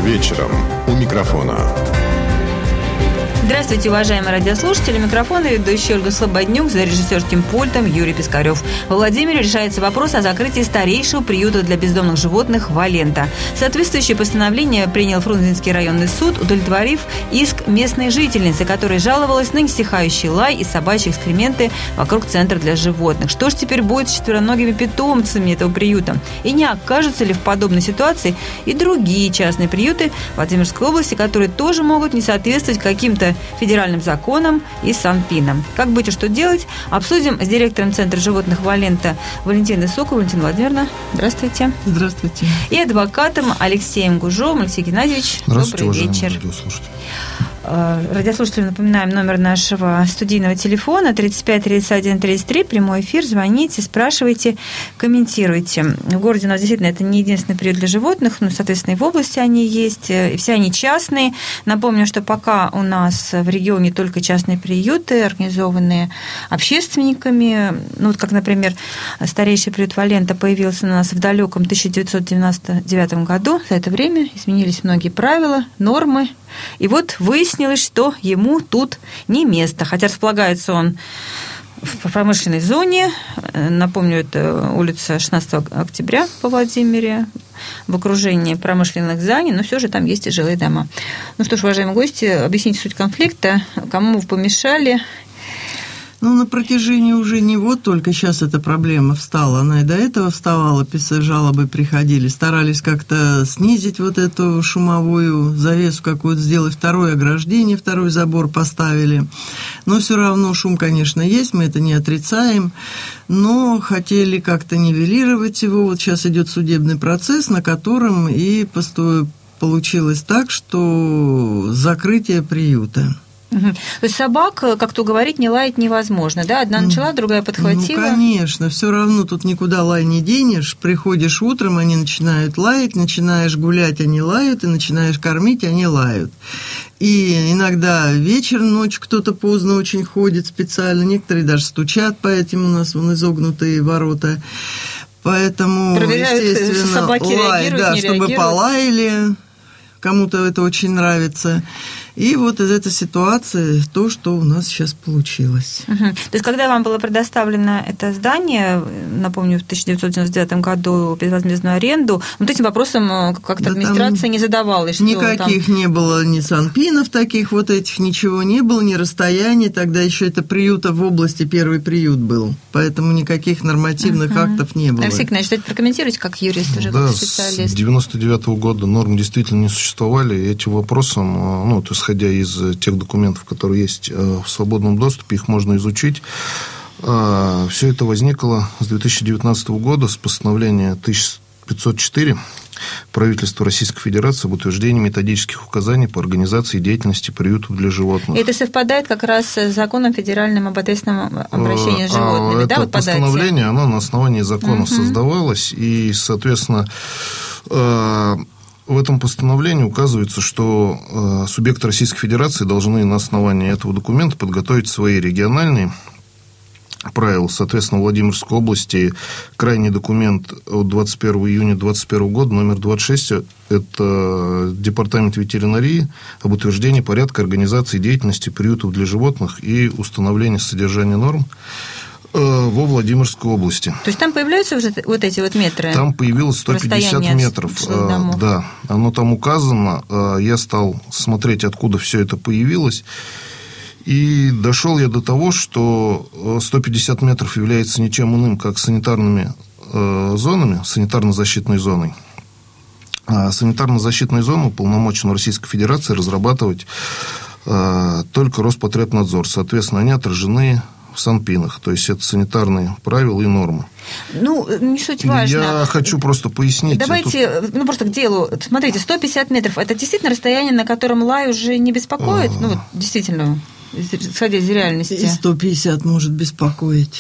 вечером» у микрофона. Здравствуйте, уважаемые радиослушатели. Микрофон ведущая Ольга Слободнюк, за режиссерским пультом Юрий Пискарев. Во Владимире решается вопрос о закрытии старейшего приюта для бездомных животных «Валента». Соответствующее постановление принял Фрунзенский районный суд, удовлетворив иск местной жительницы, которая жаловалась на неутихающий лай и собачьи экскременты вокруг центра для животных. Что же теперь будет с четвероногими питомцами этого приюта? И не окажутся ли в подобной ситуации и другие частные приюты Владимирской области, которые тоже могут не соответствовать каким-то федеральным законам и Санпинам? Как быть и что делать, обсудим с директором Центра животных «Валента» Валентиной Соковой. Валентина Владимировна, здравствуйте. Здравствуйте. И адвокатом Алексеем Гужовым. Алексей Геннадьевич, добрый вечер. Радиослушателям напоминаем номер нашего студийного телефона 35 31 33, прямой эфир, звоните, спрашивайте, комментируйте. В городе у нас действительно это не единственный приют для животных, но, соответственно, и в области они есть, и все они частные. Напомню, что пока у нас в регионе только частные приюты, организованные общественниками, ну, вот как, например, старейший приют «Валента» появился у нас в далеком 1999 году. За это время изменились многие правила, нормы, и вот выяснилось, что ему тут не место. Хотя располагается он в промышленной зоне. Напомню, это улица 16 октября по Владимире, в окружении промышленных зданий, но все же там есть и жилые дома. Ну что ж, уважаемые гости, объясните суть конфликта, кому вы помешали. Ну, на протяжении уже не вот только сейчас эта проблема встала, она и до этого вставала, жалобы приходили, старались как-то снизить вот эту шумовую завесу какую-то, сделать второе ограждение, второй забор поставили. Но все равно шум, конечно, есть, мы это не отрицаем, но хотели как-то нивелировать его. Вот сейчас идет судебный процесс, на котором и получилось так, что закрытие приюта. То есть собак, как-то уговорить, не лаять невозможно, да? Одна начала, другая подхватила. Ну, конечно, все равно тут никуда лай не денешь. Приходишь утром, они начинают лаять, начинаешь гулять, они лают, и начинаешь кормить, они лают. И иногда вечером, ночью кто-то поздно очень ходит специально, некоторые даже стучат по этим, у нас вон изогнутые ворота. Поэтому, проверяют, естественно, собаки лай, да, чтобы полаяли, кому-то это очень нравится. И вот из этой ситуации то, что у нас сейчас получилось. То есть, когда вам было предоставлено это здание, напомню, в 1999 году безвозмездную аренду, вот этим вопросом как-то администрация не задавалась? Никаких не было, ни санпинов таких вот этих, ничего не было, ни расстояний. Тогда еще это приюта в области, первый приют был. Поэтому никаких нормативных актов не было. Алексей Геннадьевич, что-то прокомментируйте, как юрист, уже как специалист. Да, с 1999 года норм действительно не существовали. И этим вопросом, ну, то есть, исходя из тех документов, которые есть в свободном доступе, их можно изучить. Все это возникло с 2019 года, с постановления 1504 правительства Российской Федерации об утверждении методических указаний по организации деятельности приютов для животных. И это совпадает как раз с законом федеральным об ответственном обращении с животными, это да? Вот постановление, оно на основании закона создавалось, и, соответственно, в этом постановлении указывается, что субъекты Российской Федерации должны на основании этого документа подготовить свои региональные правила. Соответственно, в Владимирской области крайний документ от 21 июня 2021 года, номер 26, это Департамент ветеринарии об утверждении порядка организации деятельности приютов для животных и установления содержания норм во Владимирской области. То есть там появляются уже вот эти вот метры? Там появилось 150 метров. Да, оно там указано. Я стал смотреть, откуда все это появилось. И дошел я до того, что 150 метров является ничем иным, как санитарными зонами, санитарно-защитной зоной. А санитарно-защитную зону уполномочен Российской Федерации разрабатывать только Роспотребнадзор. Соответственно, они отражены в санпинах, то есть это санитарные правила и нормы. Ну, не суть важно. Я хочу просто пояснить. Давайте, просто к делу. Смотрите, 150 метров – это действительно расстояние, на котором лай уже не беспокоит? Ну, вот, действительно, исходя из реальности. И 150 может беспокоить.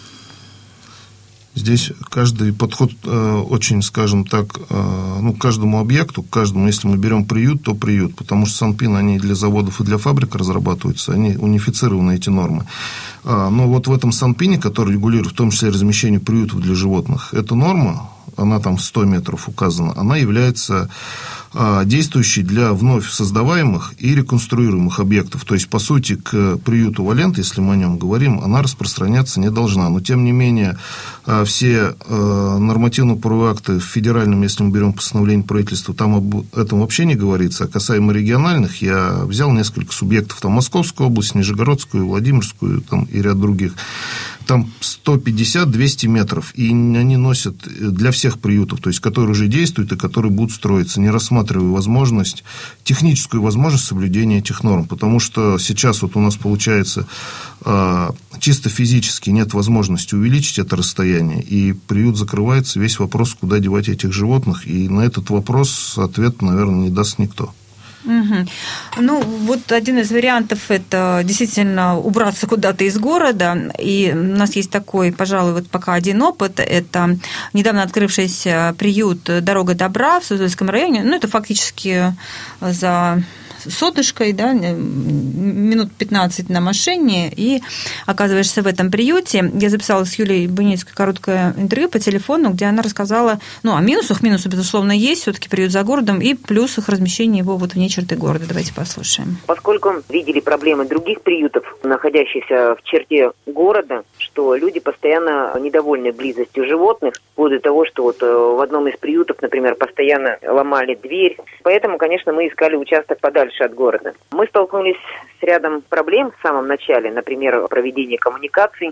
Здесь каждый подход очень, скажем так, к каждому объекту, к каждому, если мы берем приют, то приют, потому что санпин, они для заводов и для фабрик разрабатываются, они унифицированы, эти нормы. Но вот в этом санпине, который регулирует в том числе размещение приютов для животных, эта норма, она там 100 метров указана, она является действующий для вновь создаваемых и реконструируемых объектов. То есть, по сути, к приюту Валента, если мы о нем говорим, она распространяться не должна. Но, тем не менее, все нормативно-правовые акты в федеральном, если мы берем постановление правительства, там об этом вообще не говорится. А касаемо региональных, я взял несколько субъектов, там Московскую область, Нижегородскую, Владимирскую там, и ряд других. Там 150-200 метров, и они носят для всех приютов, то есть, которые уже действуют и которые будут строиться, не рассматривая техническую возможность соблюдения этих норм, потому что сейчас вот у нас получается чисто физически нет возможности увеличить это расстояние, и приют закрывается, весь вопрос, куда девать этих животных, и на этот вопрос ответ, наверное, не даст никто. Угу. Ну, вот один из вариантов – это действительно убраться куда-то из города. И у нас есть такой, пожалуй, вот пока один опыт. Это недавно открывшийся приют «Дорога добра» в Суздальском районе. Ну, это фактически за Сотышкой, да, минут 15 на машине, и оказываешься в этом приюте. Я записала с Юлией Буницкой короткое интервью по телефону, где она рассказала, о минусах. Минусы, безусловно, есть, все-таки приют за городом, и плюсах размещения его вот вне черты города. Давайте послушаем. Поскольку видели проблемы других приютов, находящихся в черте города, что люди постоянно недовольны близостью животных, вплоть до того, что вот в одном из приютов, например, постоянно ломали дверь. Поэтому, конечно, мы искали участок подальше от города. Мы столкнулись с рядом проблем в самом начале, например, проведение коммуникаций,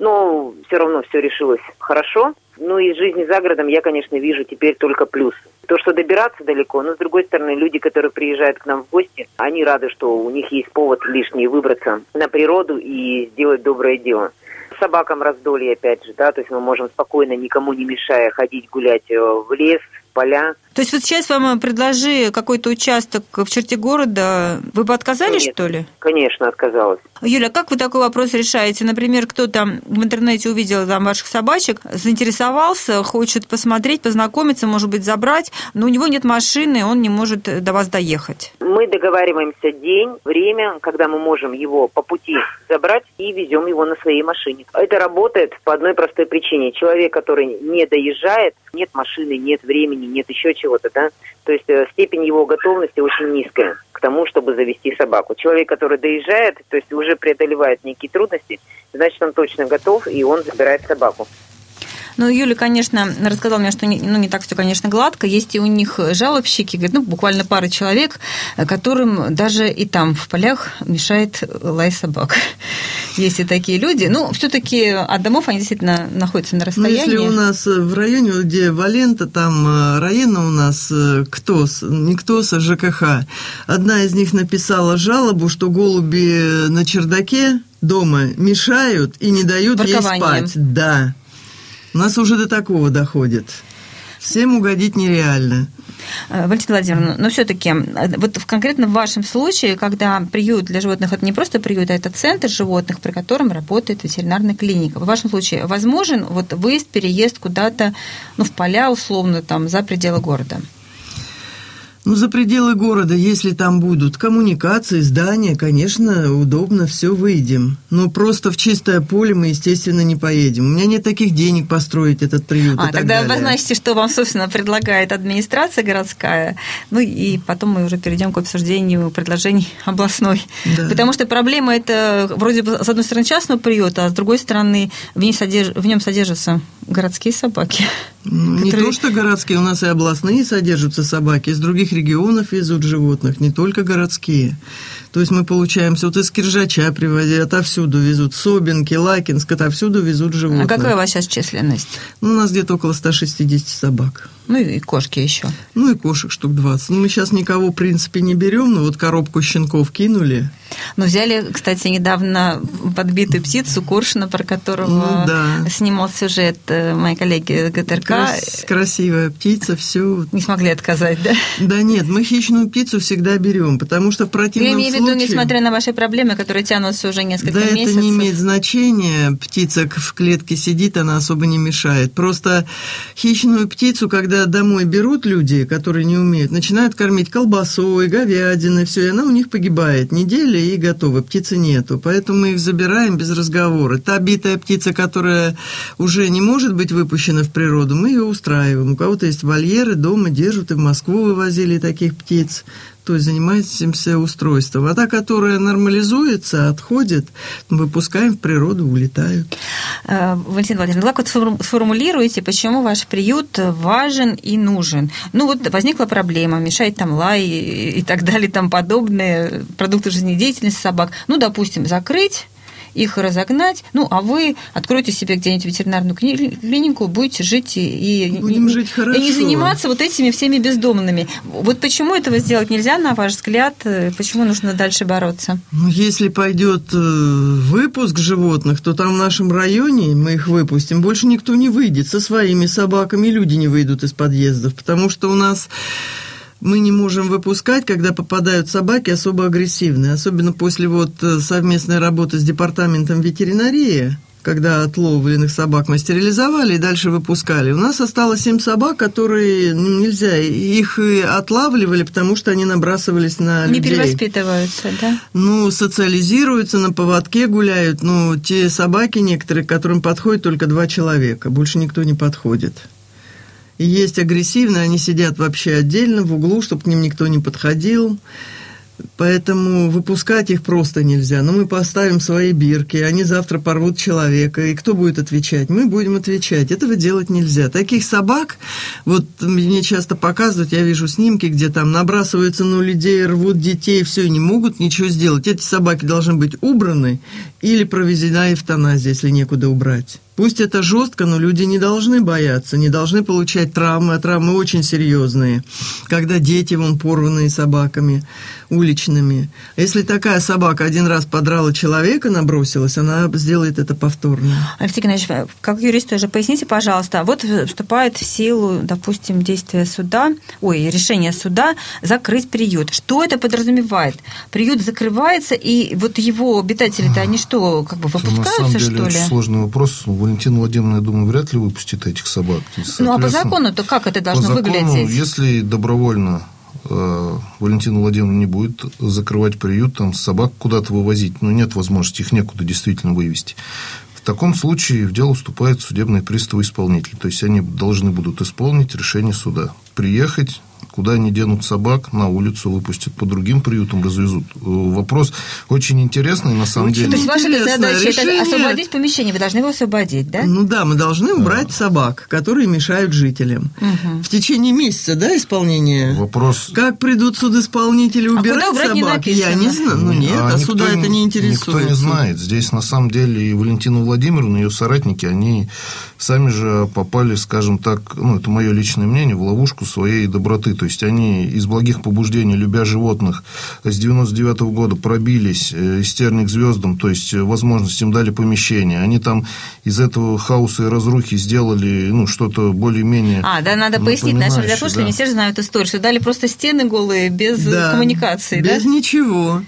но все равно все решилось хорошо. Ну, из жизни за городом я, конечно, вижу теперь только плюс. То, что добираться далеко, но, с другой стороны, люди, которые приезжают к нам в гости, они рады, что у них есть повод лишний выбраться на природу и сделать доброе дело. Собакам раздолье, опять же, да, то есть мы можем спокойно, никому не мешая, ходить гулять в лес, в поля. То есть вот сейчас вам предложи какой-то участок в черте города, вы бы отказались, Нет, что ли? Конечно, отказалась. Юля, как вы такой вопрос решаете? Например, кто-то в интернете увидел там ваших собачек, заинтересовался, хочет посмотреть, познакомиться, может быть, забрать, но у него нет машины, он не может до вас доехать. Мы договариваемся день, время, когда мы можем его по пути забрать и везем его на своей машине. Это работает по одной простой причине. Человек, который не доезжает, нет машины, нет времени, нет еще чего-то, да, то есть степень его готовности очень низкая к тому, чтобы завести собаку. Человек, который доезжает, то есть уже преодолевает некие трудности, значит, он точно готов, и он забирает собаку. Ну, Юля, конечно, рассказала мне, что не так все, конечно, гладко. Есть и у них жалобщики, говорят, буквально пара человек, которым даже и там в полях мешает лай собак. Есть и такие люди. Ну, все-таки от домов они действительно находятся на расстоянии. Если у нас в районе, где Валента, там районы у нас КТОС, не КТОС, а ЖКХ. Одна из них написала жалобу, что голуби на чердаке дома мешают и не дают ей спать. Да. У нас уже до такого доходит. Всем угодить нереально. Валентина Владимировна, но все-таки вот конкретно в вашем случае, когда приют для животных – это не просто приют, а это центр животных, при котором работает ветеринарная клиника. В вашем случае возможен вот выезд, переезд куда-то, в поля условно, там, за пределы города? За пределы города, если там будут коммуникации, здания, конечно, удобно, все выйдем. Но просто в чистое поле мы, естественно, не поедем. У меня нет таких денег построить этот приют. Тогда обозначьте, что вам, собственно, предлагает администрация городская, и потом мы уже перейдем к обсуждению предложений областной. Да. Потому что проблема это вроде бы, с одной стороны, частного приюта, а с другой стороны, в нем содержатся городские собаки. Не то, что городские, у нас и областные содержатся собаки, из других регионов везут животных, не только городские. То есть мы получаемся, вот из Киржача привозят, отовсюду везут, Собинки, Лакинск, отовсюду везут животных. А какая у вас сейчас численность? У нас где-то около 160 собак. И кошки еще. И кошек штук 20. Мы сейчас никого, в принципе, не берем, но вот коробку щенков кинули. Взяли, кстати, недавно подбитую птицу, Коршуна, про которого снимал сюжет мои коллеги ГТРК. Красивая птица, все. Не смогли отказать, да? Да нет, мы хищную птицу всегда берем, потому что в противном случае... Я имею в виду, несмотря на ваши проблемы, которые тянутся уже несколько месяцев. Да, это не имеет значения. Птица в клетке сидит, она особо не мешает. Просто хищную птицу, когда домой берут люди, которые не умеют, начинают кормить колбасой, говядиной, все, и она у них погибает. Недели съели и готово, птицы нету. Поэтому мы их забираем без разговора. Та битая птица, которая уже не может быть выпущена в природу, мы ее устраиваем. У кого-то есть вольеры, дома держат, и в Москву вывозили таких птиц. То есть занимаемся устройством. А та, которая нормализуется, отходит, выпускаем в природу, улетают. Валентина Владимировна, как вот сформулируете, почему ваш приют важен и нужен? Ну вот возникла проблема, мешает там лай и так далее, там подобные продукты жизнедеятельности собак. Ну, допустим, закрыть, их разогнать, ну, а вы откроете себе где-нибудь ветеринарную клинику, будете жить и не заниматься вот этими всеми бездомными. Вот почему этого сделать нельзя, на ваш взгляд? Почему нужно дальше бороться? Ну, если пойдет выпуск животных, то там в нашем районе мы их выпустим, больше никто не выйдет со своими собаками, люди не выйдут из подъездов, потому что у нас... Мы не можем выпускать, когда попадают собаки особо агрессивные, особенно после вот совместной работы с департаментом ветеринарии, когда отловленных собак мы стерилизовали и дальше выпускали. У нас осталось 7 собак, которые нельзя, их отлавливали, потому что они набрасывались на людей. Не перевоспитываются, да? Ну, социализируются, на поводке гуляют, но те собаки некоторые, к которым подходит только 2 человека, больше никто не подходит. И есть агрессивные, они сидят вообще отдельно в углу, чтобы к ним никто не подходил. Поэтому выпускать их просто нельзя. Но мы поставим свои бирки, они завтра порвут человека. И кто будет отвечать? Мы будем отвечать. Этого делать нельзя. Таких собак, вот мне часто показывают, я вижу снимки, где там набрасываются на людей, рвут детей, все, и не могут ничего сделать. Эти собаки должны быть убраны или проведена эвтаназия, если некуда убрать. Пусть это жестко, но люди не должны бояться, не должны получать травмы, а травмы очень серьезные, когда дети вон порванные собаками уличными. Если такая собака один раз подрала человека, набросилась, она сделает это повторно. Алексей Геннадьевич, как юрист тоже поясните, пожалуйста, вот вступает в силу, допустим, решение суда закрыть приют. Что это подразумевает? Приют закрывается, и вот его обитатели-то они что, как бы выпускаются, на самом деле, что ли? Очень сложный вопрос. Валентина Владимировна, я думаю, вряд ли выпустит этих собак. Ну, а по закону-то как это должно выглядеть? Если добровольно Валентина Владимировна не будет закрывать приют, там собак куда-то вывозить, нет возможности, их некуда действительно вывести. В таком случае в дело вступают судебные приставы-исполнители. То есть они должны будут исполнить решение суда. Приехать, куда они денут собак, на улицу выпустят, по другим приютам развезут. Вопрос очень интересный, на самом деле. То есть ваша задача – это освободить помещение, вы должны его освободить, да? Ну да, мы должны убрать собак, которые мешают жителям. Угу. В течение месяца, исполнения? Вопрос... Как придут судисполнители убирать собак? Я не знаю. Суда это не интересует. Никто не знает. Здесь, на самом деле, и Валентина Владимировна, и ее соратники, они сами же попали, скажем так, это мое личное мнение, в ловушку своей доброты. То есть они из благих побуждений, любя животных, с 99 года пробились из терни к звездам, то есть возможность им дали помещение. Они там из этого хаоса и разрухи сделали что-то более-менее... надо пояснить нашим радиослушателям, не все же знают историю, что дали просто стены голые, без коммуникации, без ничего.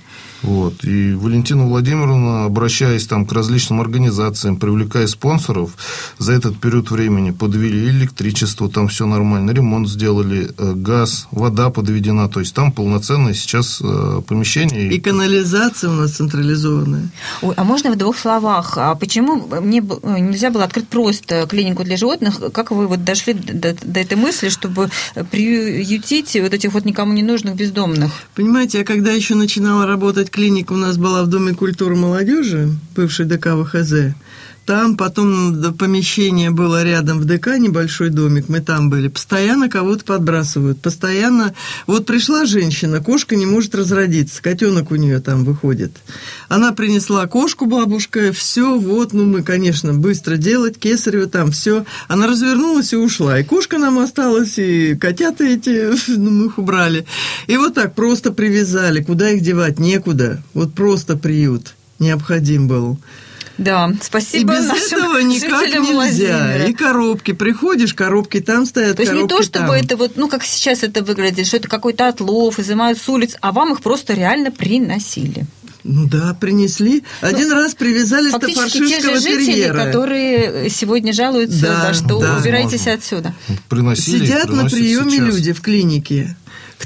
И Валентина Владимировна, обращаясь к различным организациям, привлекая спонсоров, за этот период времени подвели электричество, там все нормально, ремонт сделали, газ, вода подведена, то есть там полноценное сейчас помещение. И канализация у нас централизованная. А можно в 2 словах, а почему нельзя было открыть просто клинику для животных? Как вы дошли до этой мысли, чтобы приютить вот этих никому не нужных бездомных? Понимаете, я когда еще начинала работать, клиника у нас была в Доме культуры молодежи, бывший ДК ВХЗ. Там потом помещение было рядом в ДК, небольшой домик, мы там были. Постоянно кого-то подбрасывают, постоянно... Вот пришла женщина, кошка не может разродиться, котенок у нее там выходит. Она принесла кошку, бабушка, все, мы, конечно, быстро делать, кесарево там, все. Она развернулась и ушла, и кошка нам осталась, и котята эти, мы их убрали. И вот так просто привязали, куда их девать, некуда, просто приют необходим был. Да, спасибо. И без этого никак нельзя. Владимира. И коробки. Приходишь, коробки там стоят, коробки там. То есть не то, чтобы это как сейчас это выглядит, что это какой-то отлов, изымают с улиц, а вам их просто реально приносили. Принесли. Один раз привязали фактически стаффордширского терьера. Те же жители, которые сегодня жалуются, что убирайтесь отсюда. Сидят на приеме люди в клинике.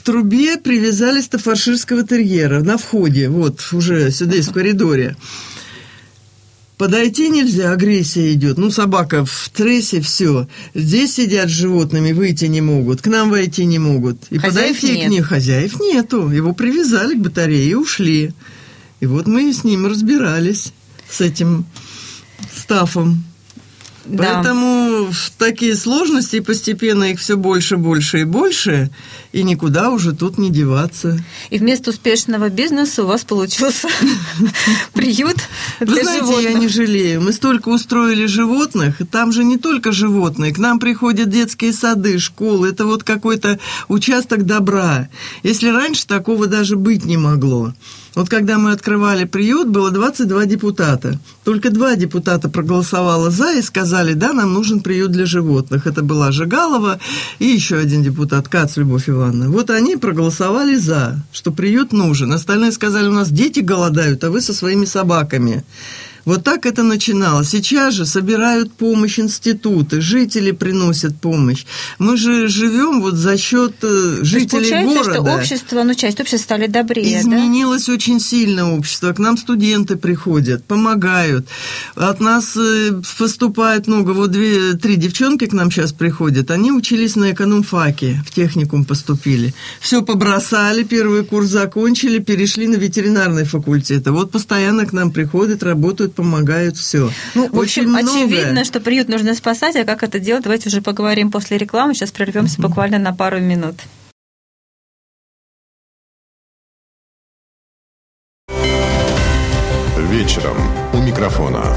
трубе привязали стаффордширского терьера на входе, вот уже сюда, в коридоре. Подойти нельзя, агрессия идет. Ну, собака в стрессе, все. Здесь сидят с животными, выйти не могут, к нам войти не могут. И хозяев подойти нет. к ним, хозяев нету. Его привязали к батарее и ушли. И вот мы с ним разбирались, с этим стафом. Да. Поэтому такие сложности, постепенно их все больше, больше и больше, и никуда уже тут не деваться. И вместо успешного бизнеса у вас получился приют для животных. Вы знаете, я не жалею. Мы столько устроили животных, и там же не только животные. К нам приходят детские сады, школы. Это вот какой-то участок добра. Если раньше такого даже быть не могло. Вот когда мы открывали приют, было 22 депутата. Только 2 депутата проголосовало «за» и сказали, да, нам нужен приют для животных. Это была Жигалова и еще один депутат, Кац Любовь Ивановна. Вот они проголосовали «за», что приют нужен. Остальные сказали, у нас дети голодают, а вы со своими собаками. Вот так это начиналось. Сейчас же собирают помощь институты, жители приносят помощь. Мы же живем вот за счет жителей города. Получается, что общество, часть общества стали добрее, изменилось очень сильно общество. К нам студенты приходят, помогают. От нас поступает много. Вот 2-3 девчонки к нам сейчас приходят. Они учились на экономфаке, в техникум поступили. Все побросали, первый курс закончили, перешли на ветеринарный факультет. Вот постоянно к нам приходят, работают, помогают, все. Ну, в общем, очевидно, что приют нужно спасать, а как это делать, давайте уже поговорим после рекламы. Сейчас прервемся буквально на пару минут. Вечером у микрофона.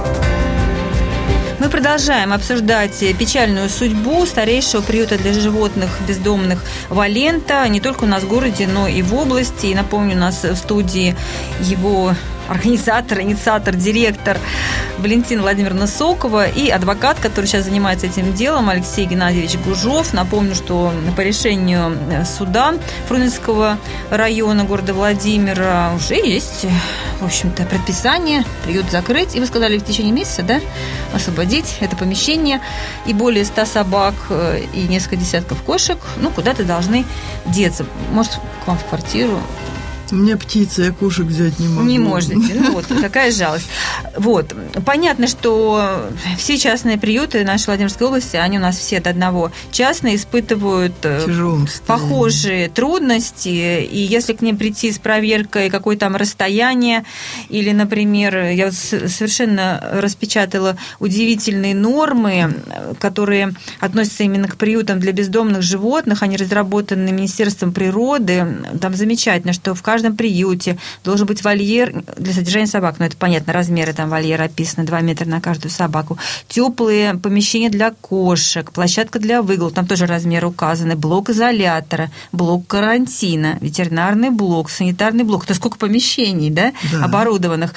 Мы продолжаем обсуждать печальную судьбу старейшего приюта для животных бездомных Валента не только у нас в городе, но и в области. И напомню, у нас в студии его организатор, инициатор, директор Валентина Владимировна Сокова и адвокат, который сейчас занимается этим делом, Алексей Геннадьевич Гужов. Напомню, что по решению суда Фрунзенского района города Владимира уже есть, в общем-то, предписание приют закрыть. И вы сказали, в течение месяца, да, освободить это помещение. И более 100 собак и несколько десятков кошек, куда-то должны деться. Может, к вам в квартиру. У меня птицы, я кошек взять не могу. Не можете. Какая жалость. Вот. Понятно, что все частные приюты нашей Владимирской области, они у нас все до одного частные, испытывают похожие трудности. И если к ним прийти с проверкой, какое там расстояние, или, например, я совершенно распечатала удивительные нормы, которые относятся именно к приютам для бездомных животных, они разработаны Министерством природы. Там замечательно, что в каждом приюте должен быть вольер для содержания собак. Это понятно, размеры там вольера описаны, 2 метра на каждую собаку. Теплые помещения для кошек, площадка для выгула, там тоже размеры указаны, блок изолятора, блок карантина, ветеринарный блок, санитарный блок. Это сколько помещений, да? Оборудованных.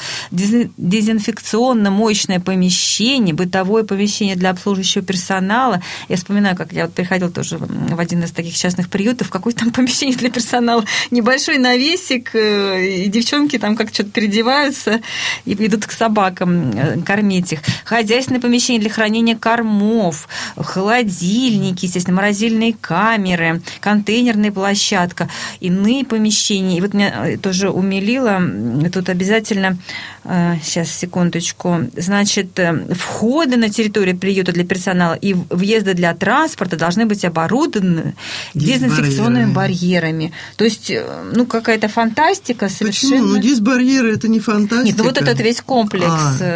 Дезинфекционно-моечное помещение, бытовое помещение для обслуживающего персонала. Я вспоминаю, как я приходила тоже в один из таких частных приютов, какое там помещение для персонала, небольшой навесик, и девчонки там как что-то переодеваются и идут к собакам кормить их. Хозяйственное помещение для хранения кормов, холодильники, естественно, морозильные камеры, контейнерная площадка, иные помещения. И вот меня тоже умилило, тут обязательно, сейчас, секундочку, значит, входы на территорию приюта для персонала и въезды для транспорта должны быть оборудованы дезинфекционными барьерами. То есть, какая-то фантастика совершенно. Почему? Дисбарьеры – это не фантастика. Нет, вот этот весь комплекс.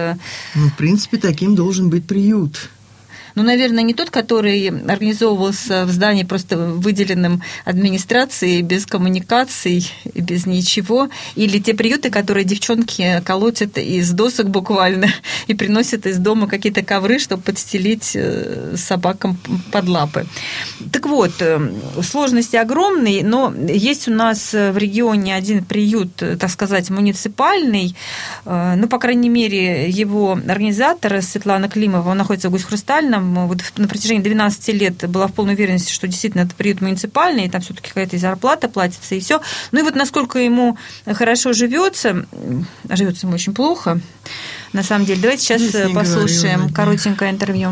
В принципе, таким должен быть приют. Наверное, не тот, который организовывался в здании, просто выделенном администрацией, без коммуникаций, без ничего. Или те приюты, которые девчонки колотят из досок буквально и приносят из дома какие-то ковры, чтобы подстелить собакам под лапы. Так вот, сложности огромные, но есть у нас в регионе один приют, так сказать, муниципальный. По крайней мере, его организатор Светлана Климова, он находится в Гусь-Хрустальном. Вот на протяжении 12 лет была в полной уверенности, что действительно это приют муниципальный, и там все-таки какая-то и зарплата платится, и все. И вот насколько ему хорошо живется, ему очень плохо, на самом деле. Давайте сейчас послушаем коротенькое интервью.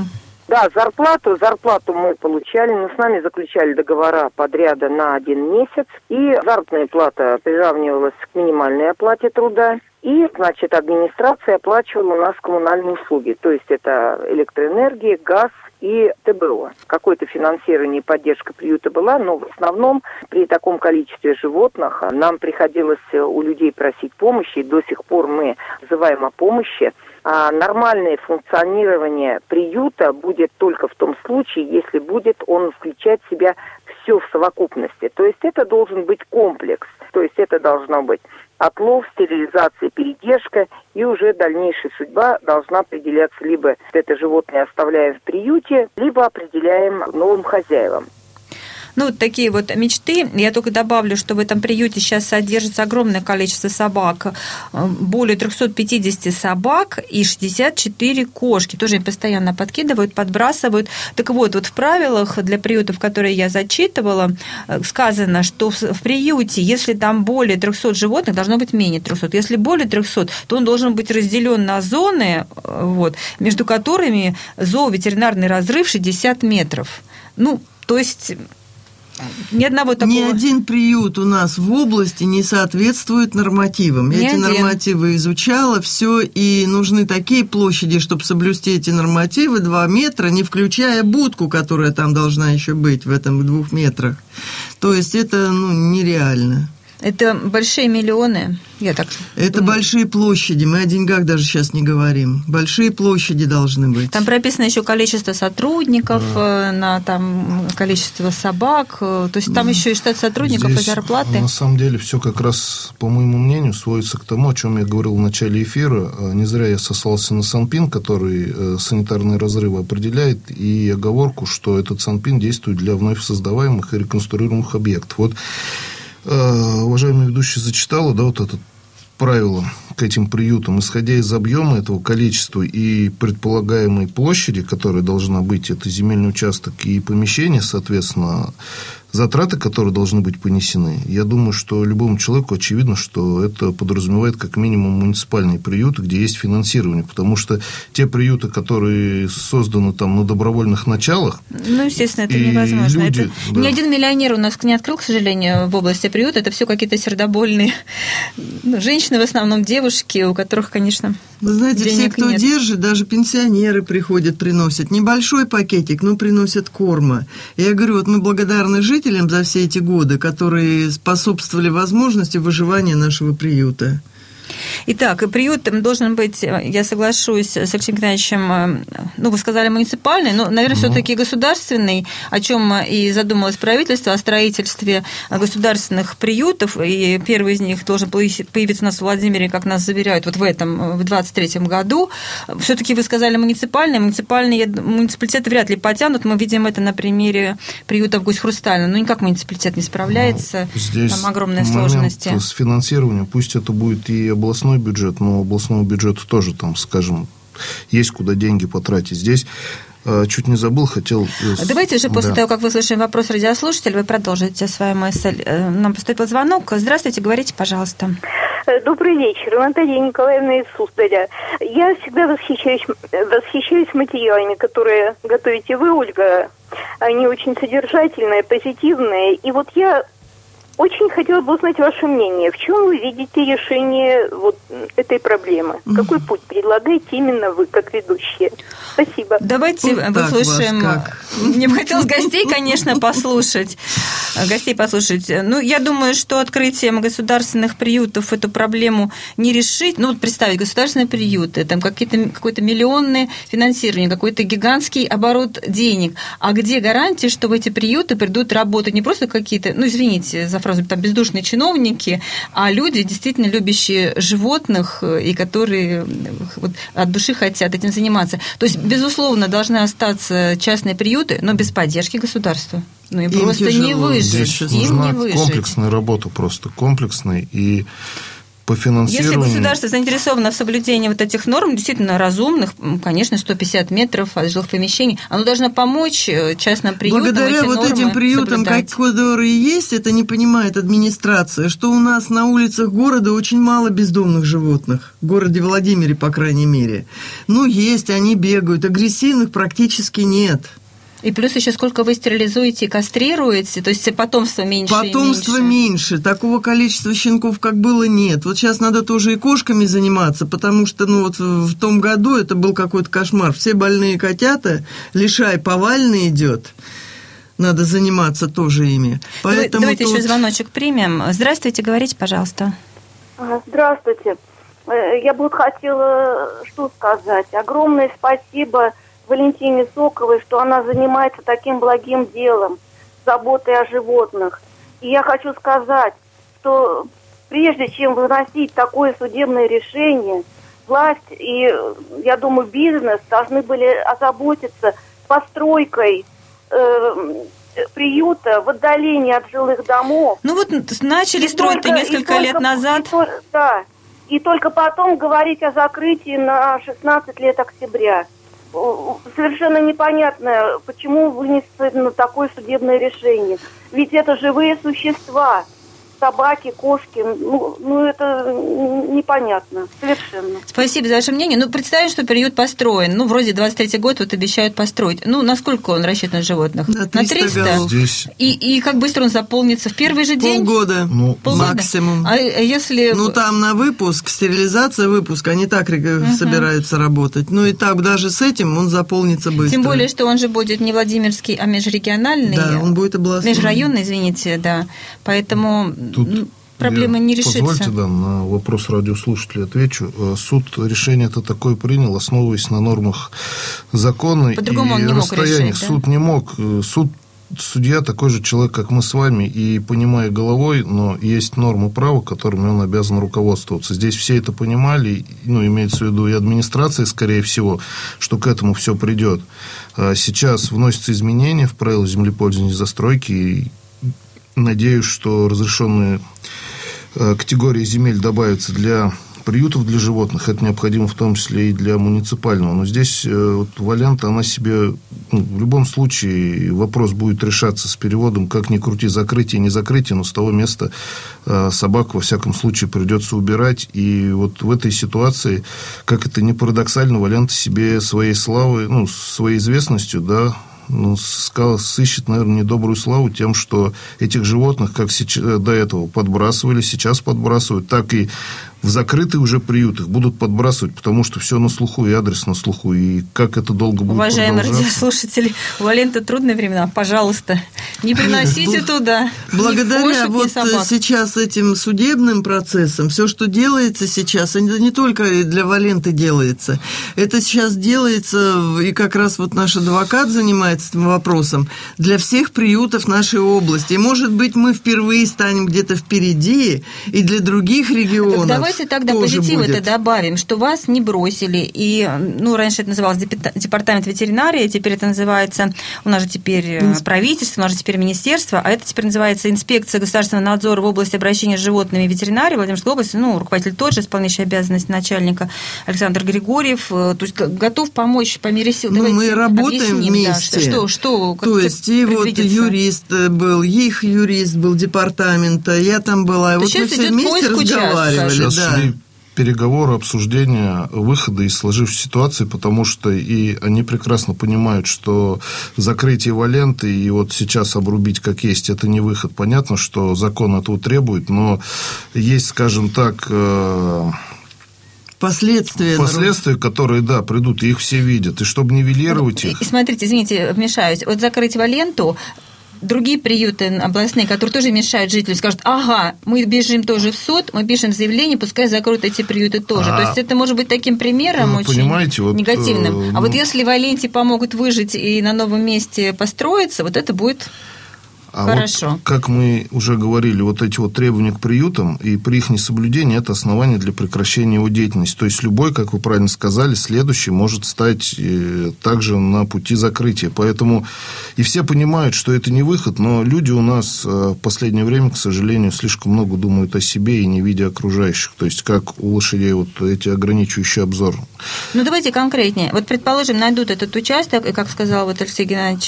Да, зарплату мы получали, но с нами заключали договора подряда на 1 месяц, и заработная плата приравнивалась к минимальной оплате труда, и, значит, администрация оплачивала у нас коммунальные услуги, то есть это электроэнергия, газ и ТБО. Какое-то финансирование и поддержка приюта была, но в основном при таком количестве животных нам приходилось у людей просить помощи, и до сих пор мы взываем о помощи. А нормальное функционирование приюта будет только в том случае, если будет он включать в себя все в совокупности. То есть это должен быть комплекс, то есть это должно быть отлов, стерилизация, передержка, и уже дальнейшая судьба должна определяться, либо это животное оставляем в приюте, либо определяем новым хозяевам. Ну, вот такие вот мечты. Я только добавлю, что в этом приюте сейчас содержится огромное количество собак. Более 350 собак и 64 кошки. Тоже им постоянно подкидывают, подбрасывают. Так вот в правилах для приютов, которые я зачитывала, сказано, что в приюте, если там более 300 животных, должно быть менее 300. Если более 300, то он должен быть разделен на зоны, между которыми зооветеринарный разрыв 60 метров. Ну, то есть... Ни одного такого... Ни один приют у нас в области не соответствует нормативам. Я эти нормативы изучала, все, и нужны такие площади, чтобы соблюсти эти нормативы, 2 метра, не включая будку, которая там должна еще быть в этом 2 метрах. То есть это нереально. Это большие миллионы, я так Это думаю. Большие площади, мы о деньгах даже сейчас не говорим. Большие площади должны быть. Там прописано еще количество сотрудников, на количество собак, то есть там еще и штат сотрудников, здесь, и зарплаты. На самом деле все как раз, по моему мнению, сводится к тому, о чем я говорил в начале эфира. Не зря я сослался на Санпин, который санитарные разрывы определяет, и оговорку, что этот Санпин действует для вновь создаваемых и реконструируемых объектов. Уважаемый ведущий зачитала, вот это правило к этим приютам, исходя из объема этого количества и предполагаемой площади, которая должна быть, это земельный участок и помещение, соответственно, затраты, которые должны быть понесены. Я думаю, что любому человеку очевидно, что это подразумевает как минимум муниципальные приюты, где есть финансирование, потому что те приюты, которые созданы там на добровольных началах... естественно, это невозможно. Ни один миллионер у нас не открыл, к сожалению, в области приюта. Это все какие-то сердобольные женщины, в основном девушки, у которых, конечно, вы знаете, все, кто нет. Держит, даже пенсионеры приходят, приносят небольшой пакетик, но приносят корма. Я говорю, мы благодарны жителям за все эти годы, которые способствовали возможности выживания нашего приюта. Итак, приют должен быть, я соглашусь с Алексеем Геннадьевичем, вы сказали муниципальный, но, наверное, все-таки государственный, о чем и задумалось правительство, о строительстве государственных приютов, и первый из них должен появиться у нас в Владимире, как нас заверяют, в 2023 году. Все-таки вы сказали муниципальный, муниципалитеты вряд ли потянут, мы видим это на примере приюта в Гусь-Хрустальном, никак муниципалитет не справляется, там огромные сложности. С финансированием, пусть это будет и областной бюджет, но областному бюджету тоже, скажем, есть куда деньги потратить. Здесь чуть не забыл, хотел... Давайте уже после того, как вы слышали вопрос радиослушателя, вы продолжите свою мысль. Нам поступил звонок. Здравствуйте, говорите, пожалуйста. Добрый вечер. Наталья Николаевна из Суздаля. Я всегда восхищаюсь материалами, которые готовите вы, Ольга. Они очень содержательные, позитивные. И я очень хотела бы узнать ваше мнение. В чем вы видите решение этой проблемы? Какой путь предлагаете именно вы, как ведущие? Спасибо. Давайте выслушаем. Мне бы хотелось гостей, конечно, послушать. Я думаю, что открытием государственных приютов эту проблему не решить. Представить государственные приюты, там какое-то миллионное финансирование, какой-то гигантский оборот денег. А где гарантии, что в эти приюты придут работать не просто какие-то, извините за фразу, там бездушные чиновники, а люди, действительно любящие животных и которые от души хотят этим заниматься. То есть, безусловно, должны остаться частные приюты, но без поддержки государства. Им просто тяжело. Не выжить. Здесь нужна комплексная работа, просто комплексная. И по финансированию. Если государство заинтересовано в соблюдении вот этих норм, действительно разумных, конечно, 150 метров от жилых помещений, оно должно помочь частным приютам. Благодаря вот этим приютам, которые есть, это не понимает администрация, что у нас на улицах города очень мало бездомных животных. В городе Владимире, по крайней мере. Ну, есть, они бегают, агрессивных практически нет. И плюс еще сколько вы стерилизуете и кастрируете, то есть потомства меньше Потомства меньше. Такого количества щенков, как было, нет. Вот сейчас надо тоже и кошками заниматься, потому что вот в том году это был какой-то кошмар. Все больные котята, лишай повальный идет. Надо заниматься тоже ими. Поэтому давайте еще звоночек примем. Здравствуйте, говорите, пожалуйста. Здравствуйте. Я бы хотела что сказать. Огромное спасибо Валентине Соковой, что она занимается таким благим делом, заботой о животных. И я хочу сказать, что прежде чем выносить такое судебное решение, власть и, я думаю, бизнес должны были озаботиться постройкой приюта в отдалении от жилых домов. Ну вот начали строить несколько лет назад. И только потом говорить о закрытии на 16 лет октября. Совершенно непонятно, почему вынесли такое судебное решение. Ведь это живые существа. Собаки, кошки, это непонятно, совершенно. Спасибо за ваше мнение. Представим, что приют построен. Вроде 23-й год обещают построить. Насколько он рассчитан на животных? На 300 Здесь. И как быстро он заполнится? В первый же день? Полгода максимум. А если... там на выпуск, стерилизация, выпуск, они так собираются работать. И так даже с этим он заполнится быстро. Тем более, что он же будет не Владимирский, а межрегиональный. Да, он будет областной. Межрайонный, извините, да. Поэтому... Тут проблема не решится. Позвольте, на вопрос радиослушателя отвечу. Суд решение это такое принял, основываясь на нормах закона и расстояниях. Суд не мог. Судья такой же человек, как мы с вами, и понимая головой, но есть нормы права, которыми он обязан руководствоваться. Здесь все это понимали, имеется в виду и администрация, скорее всего, что к этому все придет. Сейчас вносятся изменения в правила землепользования и застройки, и надеюсь, что разрешенные категории земель добавятся для приютов для животных. Это необходимо в том числе и для муниципального. Но здесь Валента, она себе... в любом случае вопрос будет решаться с переводом, как ни крути, закрытие, не закрытие, но с того места собак, во всяком случае, придется убирать. И вот в этой ситуации, как это ни парадоксально, Валента себе своей славой, своей известностью, да, сыщет, наверное, недобрую славу тем, что этих животных, как до этого подбрасывали, сейчас подбрасывают, так и в закрытые уже приюты будут подбрасывать, потому что все на слуху, и адрес на слуху, и как это долго будет Уважаемые продолжаться. радиослушатели, у Валенты трудные времена, пожалуйста, не приносите туда благодаря ни кошек, ни собак. Сейчас этим судебным процессом, все, что делается сейчас, это не только для Валенты делается, это сейчас делается, и как раз наш адвокат занимается этим вопросом, для всех приютов нашей области. И, может быть, мы впервые станем где-то впереди, и для других регионов. Давайте тогда позитив это добавим, что вас не бросили, и, раньше это называлось департамент ветеринарии, теперь это называется, у нас же теперь правительство, у нас же теперь министерство, а это теперь называется инспекция государственного надзора в области обращения с животными и ветеринарии Владимирской области, руководитель тот же, исполняющий обязанности начальника Александр Григорьев, то есть готов помочь по мере сил. Мы работаем вместе. То есть и юрист был, их юрист был департамента, я там была, и мы все вместе разговаривали. Шли переговоры, обсуждения выхода из сложившейся ситуации, потому что и они прекрасно понимают, что закрытие Валенты и сейчас обрубить как есть, это не выход. Понятно, что закон этого требует, но есть, скажем так, Последствия, которые, придут, и их все видят. И чтобы нивелировать их... И смотрите, извините, вмешаюсь. Закрыть Валенту, другие приюты областные, которые тоже мешают жителям, скажут, мы бежим тоже в суд, мы пишем заявление, пускай закроют эти приюты тоже. То есть это может быть таким примером очень негативным. А если Валенте помогут выжить и на новом месте построиться, это будет... Хорошо. Вот, как мы уже говорили, вот эти вот требования к приютам, и при их несоблюдении это основание для прекращения его деятельности. То есть любой, как вы правильно сказали, следующий может стать также на пути закрытия. Поэтому и все понимают, что это не выход, но люди у нас в последнее время, к сожалению, слишком много думают о себе и не видя окружающих. То есть как у лошадей вот эти ограничивающие обзор. Ну, давайте конкретнее. Вот, предположим, найдут этот участок, и, как сказал вот Алексей Геннадьевич,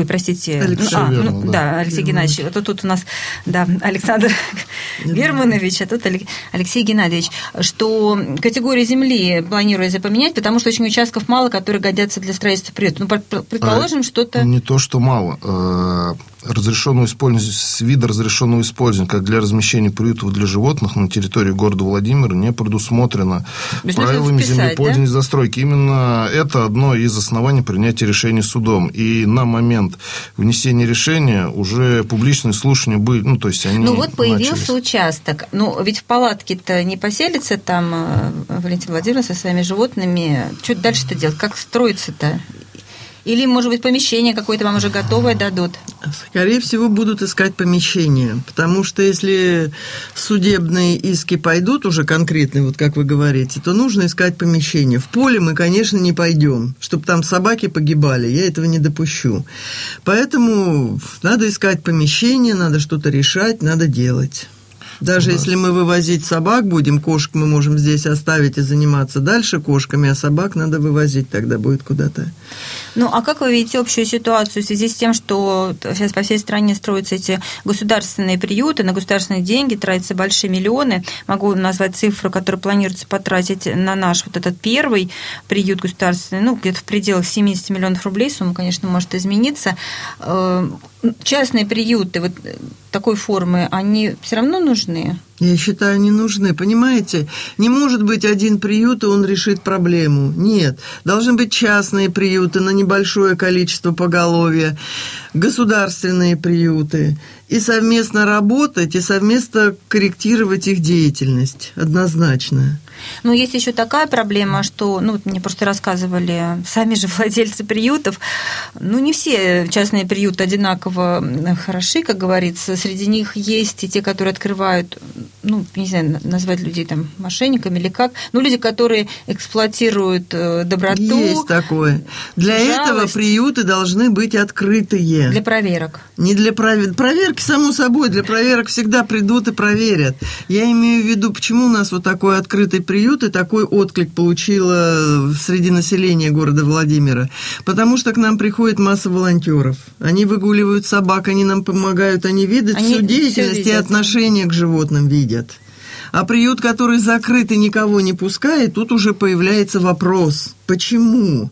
Алексей Геннадьевич, вот тут у нас, Александр Германович, а тут Алексей Геннадьевич, что категорию земли планируется поменять, потому что очень участков мало, которые годятся для строительства приюта. Ну, предположим, что-то... Не то, что мало. Вида разрешенного использования, как для размещения приютов для животных на территории города Владимира, не предусмотрено правилами землепользования и застройки. Именно это одно из оснований принятия решения судом. И на момент внесения решения уже публичные слушания были, то есть они вот появился участок. Ведь в палатке-то не поселится там Валентина Владимировна со своими животными. Что дальше-то делать? Как строится-то? Или, может быть, помещение какое-то вам уже готовое дадут? Скорее всего, будут искать помещение. Потому что если судебные иски пойдут уже конкретные, вот как вы говорите, то нужно искать помещение. В поле мы, конечно, не пойдем, чтобы там собаки погибали. Я этого не допущу. Поэтому надо искать помещение, надо что-то решать, надо делать. Даже если мы вывозить собак будем, кошек мы можем здесь оставить и заниматься дальше кошками, а собак надо вывозить, тогда будет куда-то. А как вы видите общую ситуацию в связи с тем, что сейчас по всей стране строятся эти государственные приюты, на государственные деньги тратятся большие миллионы? Могу назвать цифру, которую планируется потратить на наш вот этот первый приют государственный, где-то в пределах 70 миллионов рублей, сумма, конечно, может измениться. Частные приюты вот такой формы, они все равно нужны? Я считаю, не нужны. Понимаете, не может быть один приют, и он решит проблему. Нет. Должны быть частные приюты на небольшое количество поголовья, государственные приюты. И совместно работать, и совместно корректировать их деятельность. Однозначно. Есть еще такая проблема, что, мне просто рассказывали сами же владельцы приютов, не все частные приюты одинаково хороши, как говорится. Среди них есть и те, которые открывают, не знаю, назвать людей там мошенниками или как, люди, которые эксплуатируют доброту. Есть такое. Для этого приюты должны быть открытые. Для проверок. Не для проверки, само собой, для проверок всегда придут и проверят. Я имею в виду, почему у нас вот такой открытый приют и такой отклик получила среди населения города Владимира. Потому что к нам приходит масса волонтеров. Они выгуливают собак, они нам помогают, они видят всю деятельность и отношение к животным видят. А приют, который закрыт и никого не пускает, тут уже появляется вопрос. Почему?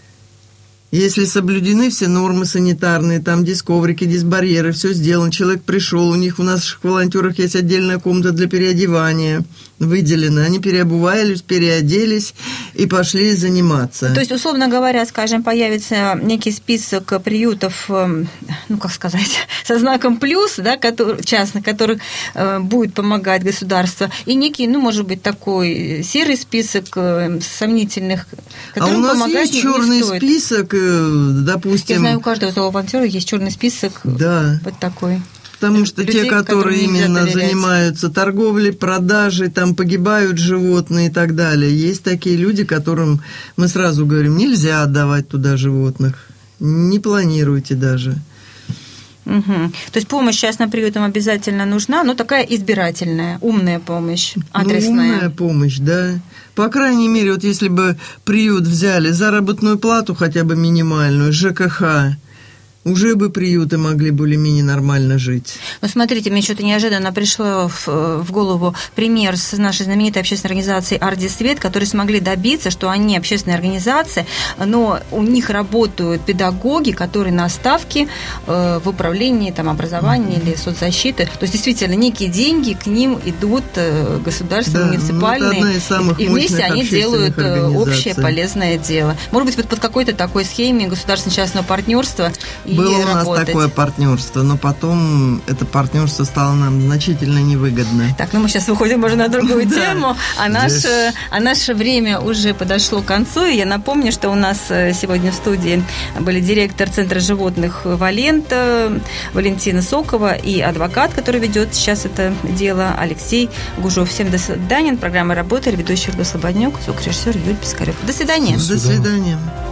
Если соблюдены все нормы санитарные, там дисковрики, дисбарьеры, все сделано, человек пришел, у наших волонтеров есть отдельная комната для переодевания, выделена, они переобувались, переоделись и пошли заниматься. То есть, условно говоря, скажем, появится некий список приютов, со знаком плюс, частных, которых будет помогать государство, и некий, может быть, такой серый список сомнительных, которым помогать не стоит. А у нас есть черный список, допустим... Я знаю, у каждого волонтера есть черный список, вот такой. Потому что людей, те, которые именно занимаются торговлей, продажей, там погибают животные и так далее. Есть такие люди, которым мы сразу говорим, нельзя отдавать туда животных, не планируйте даже. Угу. То есть помощь частным приютам обязательно нужна, но такая избирательная, умная помощь, адресная. Умная помощь, да. По крайней мере, вот если бы приют взяли заработную плату хотя бы минимальную, ЖКХ, уже бы приюты могли более-менее нормально жить. Смотрите, мне что-то неожиданно пришло в голову пример с нашей знаменитой общественной организацией «Орди Свет», которые смогли добиться, что они общественная организация, но у них работают педагоги, которые на ставке в управлении образования или соцзащиты. То есть, действительно, некие деньги к ним идут государственные, муниципальные, и вместе они делают общее полезное дело. Может быть, вот под какой-то такой схеме государственно-частного партнерства и Было у нас такое партнерство, но потом это партнерство стало нам значительно невыгодно. Так, ну мы сейчас выходим уже на другую тему, а наше время уже подошло к концу. И я напомню, что у нас сегодня в студии были директор Центра животных «Валента» Валентина Сокова и адвокат, который ведет сейчас это дело, Алексей Гужов. Всем до свидания. Программа работает, ведущий Ольга Слободнюк, звукорежиссер Юрий Пискарев. До свидания. До свидания.